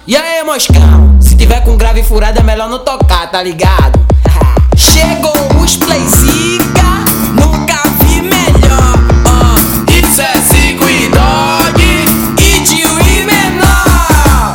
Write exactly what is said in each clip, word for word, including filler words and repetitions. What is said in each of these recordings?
E aí, moscão? Se tiver com grave furado é melhor não tocar, tá ligado? Chegou os Playzica, nunca vi melhor. uh. Isso é Zico e Dog E Dio e Menor.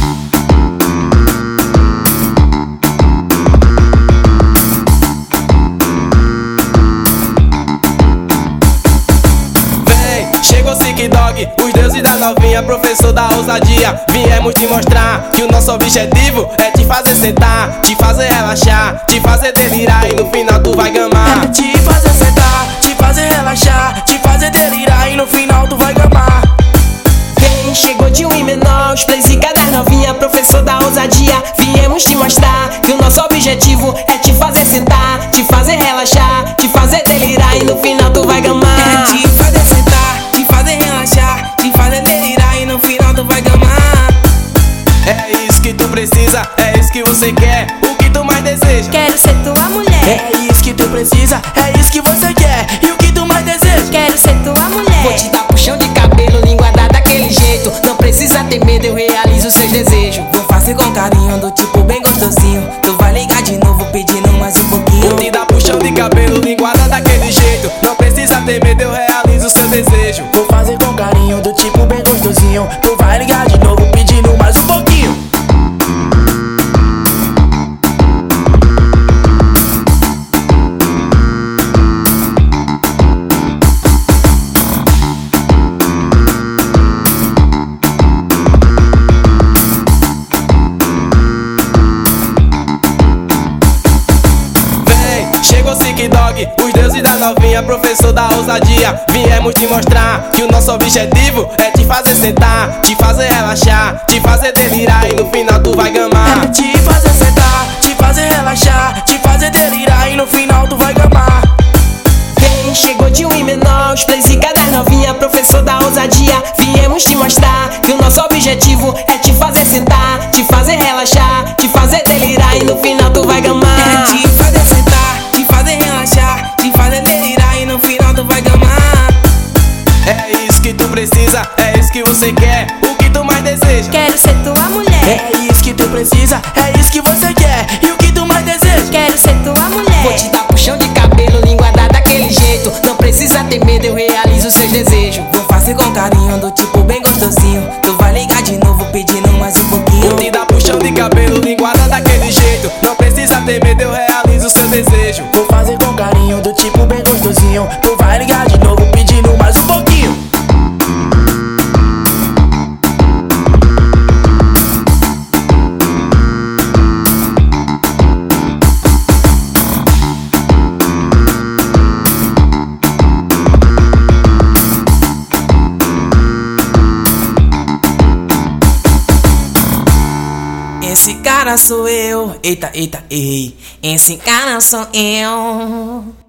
Vem, chegou Zico e Dog, os deuses da novinha, professor da ousadia. Viemos te mostrar que o nosso objetivo é te fazer sentar, te fazer relaxar, te fazer delirar e no final tu vai gamar. É te fazer sentar, te fazer relaxar, te fazer delirar e no final tu vai gamar. Vem, chegou Dio e Menor, os Playzica da novinha, professor da ousadia. Viemos te mostrar que o nosso objetivo é te fazer sentar, te fazer relaxar, te fazer delirar e no final tu vai gamar. É te fazer sentar, te fazer relaxar, te fazer delirar e no final tu vai gamar. É isso que tu precisa, é isso que você quer, o que tu mais deseja. Quero ser tua mulher. É isso que tu precisa, é isso que você quer e o que tu mais deseja. Quero ser tua mulher. Vou te dar puxão de cabelo, língua dada daquele jeito. Não precisa ter medo, eu realizo seus desejos. Vou fazer com carinho, do tipo bem gostosinho. Tu vai ligar de novo pedindo mais um pouquinho. Vou te dar puxão de cabelo, linguada daquele jeito. Não precisa ter medo, eu realizo o seu desejo. Vou fazer com carinho, do tipo bem gostosinho. Tu vai ligar de novo pedindo mais um pouquinho. Chegou Zico e Dog, os deuses da novinha, professor da ousadia. Viemos te mostrar que o nosso objetivo é te fazer sentar, te fazer relaxar, te fazer delirar e no final tu vai gamar. É te fazer sentar, te fazer relaxar, te fazer delirar e no final tu vai gamar. Vem, chegou Dio e Menor, os Playzica da novinha, professor da ousadia. Viemos te mostrar que o nosso objetivo é te fazer sentar, te fazer relaxar, te fazer delirar e no final tu vai gamar. É te fazer sentar, te fazer relaxar, te fazer delirar e no final tu vai gamar. É isso que tu precisa, é isso que você quer, o que tu mais deseja. Quero ser tua mulher. É isso que tu precisa, é isso que você quer e o que tu mais deseja. Quero ser tua mulher. Vou te dar puxão de cabelo, língua dada daquele jeito. Não precisa ter medo, eu realizo seus desejos. Vou fazer com carinho, do tipo bem gostosinho. Tu vai ligar de novo pedindo mais um pouquinho. Vou te dar puxão de cabelo, linguada daquele jeito. Não precisa ter medo, eu realizo o seu desejo. Vou fazer com carinho, do tipo bem gostosinho. Tu vai ligar de novo pedindo mais um pouquinho. Esse cara sou eu, eita, eita, ei. Esse cara sou eu.